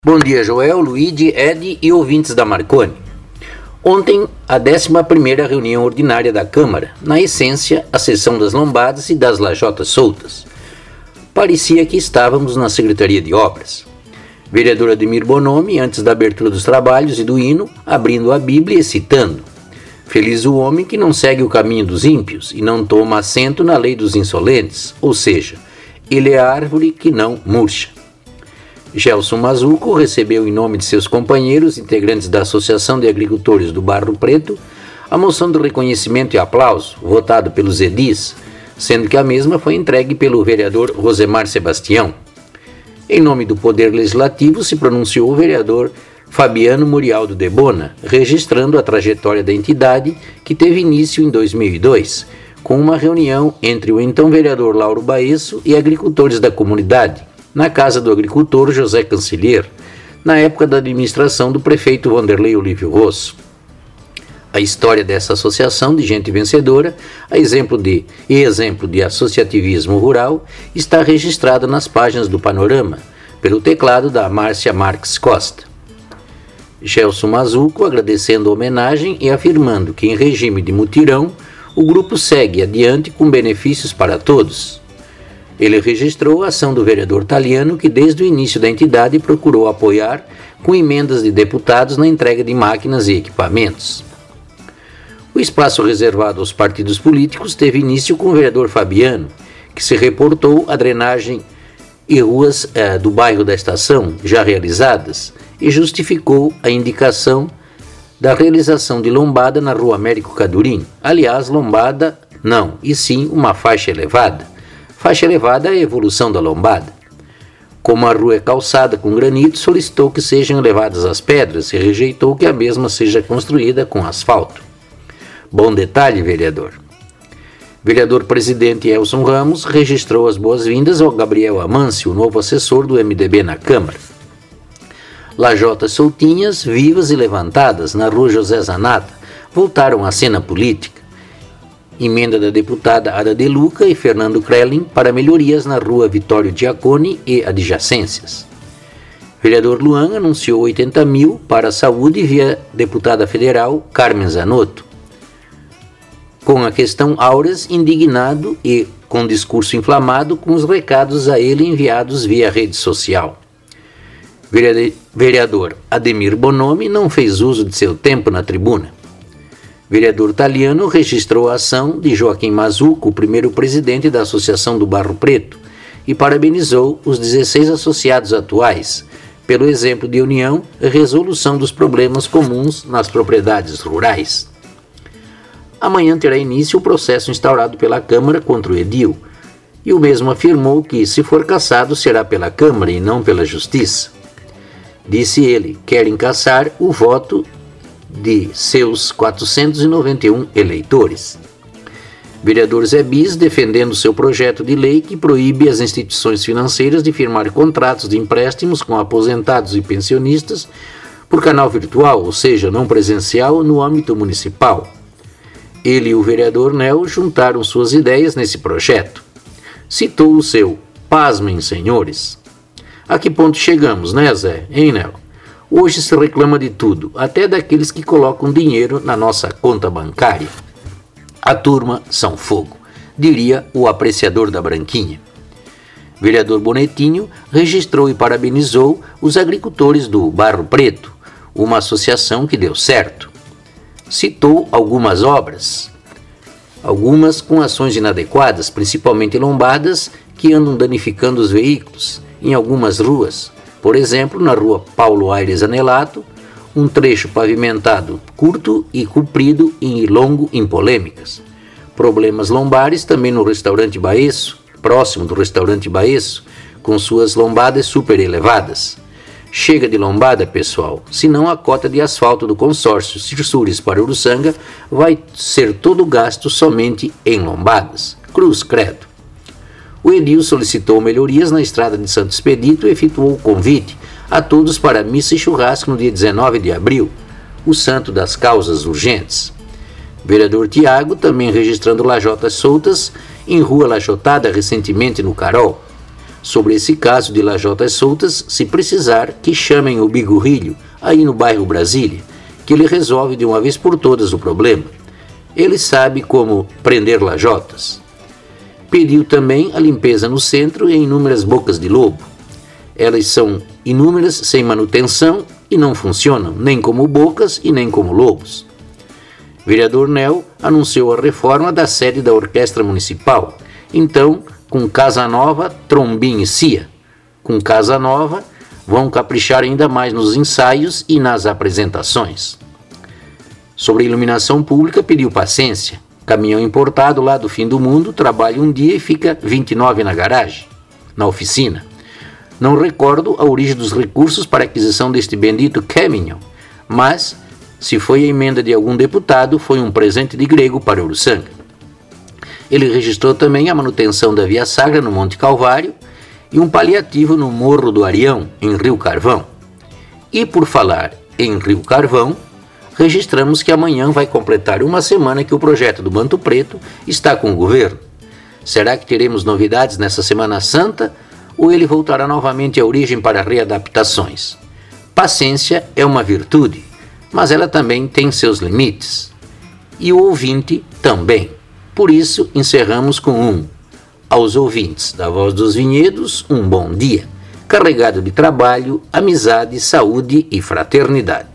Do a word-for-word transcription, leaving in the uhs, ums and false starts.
Bom dia, Joel, Luigi, Ed e ouvintes da Marconi. Ontem, a décima primeira reunião ordinária da Câmara, na essência, a sessão das lombadas e das lajotas soltas. Parecia que estávamos na Secretaria de Obras. Vereador Ademir Bonomi, antes da abertura dos trabalhos e do hino, abrindo a Bíblia e citando: "Feliz o homem que não segue o caminho dos ímpios e não toma assento na lei dos insolentes", ou seja, ele é a árvore que não murcha. Gelson Mazuco recebeu em nome de seus companheiros, integrantes da Associação de Agricultores do Barro Preto, a moção de reconhecimento e aplauso, votado pelos edis, sendo que a mesma foi entregue pelo vereador Rosemar Sebastião. Em nome do Poder Legislativo se pronunciou o vereador Fabiano Murialdo de Bona, registrando a trajetória da entidade que teve início em dois mil e dois, com uma reunião entre o então vereador Lauro Baesso e agricultores da comunidade, na casa do agricultor José Cancelier, na época da administração do prefeito Vanderlei Olívio Rosso. A história dessa associação de gente vencedora, a exemplo de, e exemplo de associativismo rural, está registrada nas páginas do Panorama, pelo teclado da Márcia Marques Costa. Gelson Mazuco agradecendo a homenagem e afirmando que, em regime de mutirão, o grupo segue adiante com benefícios para todos. Ele registrou a ação do vereador Taliano, que desde o início da entidade procurou apoiar com emendas de deputados na entrega de máquinas e equipamentos. O espaço reservado aos partidos políticos teve início com o vereador Fabiano, que se reportou a drenagem e ruas eh, do bairro da Estação, já realizadas, e justificou a indicação da realização de lombada na rua Américo Cadurim. Aliás, lombada não, e sim uma faixa elevada. Faixa elevada é a evolução da lombada. Como a rua é calçada com granito, solicitou que sejam elevadas as pedras e rejeitou que a mesma seja construída com asfalto. Bom detalhe, vereador. Vereador presidente Elson Ramos registrou as boas-vindas ao Gabriel Amâncio, o novo assessor do M D B na Câmara. Lajotas soltinhas, vivas e levantadas na rua José Zanata voltaram à cena política. Emenda da deputada Ada De Luca e Fernando Krellin para melhorias na rua Vitório Giacone e adjacências. Vereador Luan anunciou oitenta mil para a saúde via deputada federal Carmen Zanotto. Com a questão Auras, indignado e com discurso inflamado com os recados a ele enviados via rede social. Vereador Ademir Bonomi não fez uso de seu tempo na tribuna. Vereador Taliano registrou a ação de Joaquim Mazuco, o primeiro presidente da Associação do Barro Preto, e parabenizou os dezesseis associados atuais, pelo exemplo de união e resolução dos problemas comuns nas propriedades rurais. Amanhã terá início o processo instaurado pela Câmara contra o edil, e o mesmo afirmou que, se for cassado, será pela Câmara e não pela Justiça. Disse ele, querem cassar o voto de seus quatrocentos e noventa e um eleitores. Vereador Zé Bis defendendo seu projeto de lei que proíbe as instituições financeiras de firmar contratos de empréstimos com aposentados e pensionistas por canal virtual, ou seja, não presencial, no âmbito municipal. Ele e o vereador Nel juntaram suas ideias nesse projeto. Citou o seu: "Pasmem, senhores". A que ponto chegamos, né, Zé? Hein, Nel? Hoje se reclama de tudo, até daqueles que colocam dinheiro na nossa conta bancária. A turma são fogo, diria o apreciador da Branquinha. Vereador Bonetinho registrou e parabenizou os agricultores do Barro Preto, uma associação que deu certo. Citou algumas obras, algumas com ações inadequadas, principalmente lombadas, que andam danificando os veículos em algumas ruas. Por exemplo, na rua Paulo Aires Anelato, um trecho pavimentado curto e comprido e longo em polêmicas. Problemas lombares também no restaurante Baesso, próximo do restaurante Baesso, com suas lombadas super elevadas. Chega de lombada, pessoal, senão a cota de asfalto do consórcio Cirsures para Uruçanga vai ser todo gasto somente em lombadas. Cruz credo. O edil solicitou melhorias na estrada de Santo Expedito e efetuou o convite a todos para missa e churrasco no dia dezenove de abril, o santo das causas urgentes. Vereador Tiago também registrando lajotas soltas em rua lajotada recentemente no Carol. Sobre esse caso de lajotas soltas, se precisar, que chamem o Bigorrilho, aí no bairro Brasília, que ele resolve de uma vez por todas o problema. Ele sabe como prender lajotas. Pediu também a limpeza no centro e em inúmeras bocas de lobo. Elas são inúmeras, sem manutenção e não funcionam, nem como bocas e nem como lobos. Vereador Nel anunciou a reforma da sede da Orquestra Municipal. Então, com Casa Nova, Trombim e Cia. Com Casa Nova, vão caprichar ainda mais nos ensaios e nas apresentações. Sobre a iluminação pública, pediu paciência. Caminhão importado lá do fim do mundo, trabalha um dia e fica vinte e nove na garagem, na oficina. Não recordo a origem dos recursos para a aquisição deste bendito caminhão, mas, se foi a emenda de algum deputado, foi um presente de grego para Uruçanga. Ele registrou também a manutenção da Via Sagra no Monte Calvário e um paliativo no Morro do Arião, em Rio Carvão. E por falar em Rio Carvão, registramos que amanhã vai completar uma semana que o projeto do Manto Preto está com o governo. Será que teremos novidades nessa Semana Santa ou ele voltará novamente à origem para readaptações? Paciência é uma virtude, mas ela também tem seus limites. E o ouvinte também. Por isso, encerramos com um. Aos ouvintes da Voz dos Vinhedos, um bom dia, carregado de trabalho, amizade, saúde e fraternidade.